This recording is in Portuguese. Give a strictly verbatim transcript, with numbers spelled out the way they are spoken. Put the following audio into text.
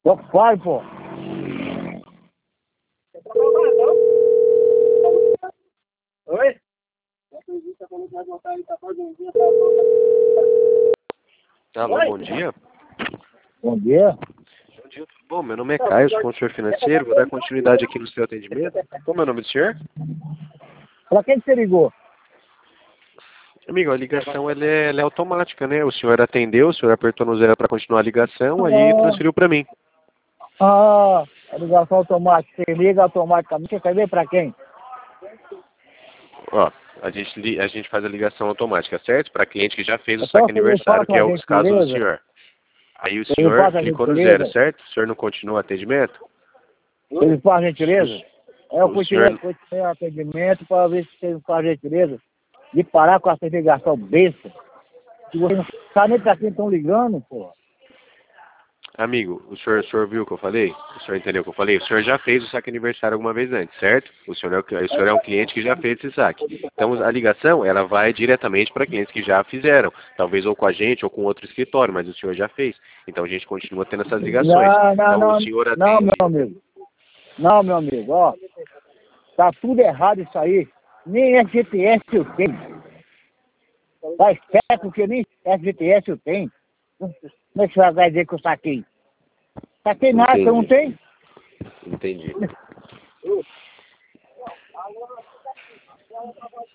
Tô fora, pô. Oi? Alô, Oi? bom dia. Bom dia. Bom dia, tudo bom? Meu nome é Caio, sou consultor financeiro, vou dar continuidade aqui no seu atendimento. Qual é o nome do senhor? Pra quem que você ligou? Amigo, a ligação ela é, ela é automática, né? O senhor atendeu, o senhor apertou no zero para continuar a ligação, aí Ah, transferiu para mim. ah, a ligação automática. Você liga automaticamente. Você quer ver pra quem? Ó, a gente, li- a gente faz a ligação automática, certo? Para cliente que já fez o Então, saque você aniversário, faça que é uma o caso do gentileza. senhor. Aí o Ele senhor faz a clicou no zero, gentileza. certo? O senhor não continua o atendimento? Ele faz a gentileza. Aí eu O, o fui tirar senhor... fui tirar atendimento pra ver se ele faz a gentileza de parar com essa ligação besta. Que você não sabe nem pra quem estão ligando, pô. Amigo, o senhor, o senhor viu o que eu falei? O senhor entendeu o que eu falei? O senhor já fez o saque aniversário alguma vez antes, certo? O senhor, é, o o senhor é um cliente que já fez esse saque. Então a ligação, ela vai diretamente para clientes que já fizeram. Talvez ou com a gente ou com outro escritório, mas o senhor já fez. Então a gente continua tendo essas ligações. Não, não, Então o não, senhor não, meu atende... amigo. Não, meu amigo, ó. Tá tudo errado isso aí. Nem F G T S eu tenho. Tá esperto que nem F G T S eu tenho. Como é que você vai dizer que eu saquei? Saquei nada, você não Entendi, tem? entendi.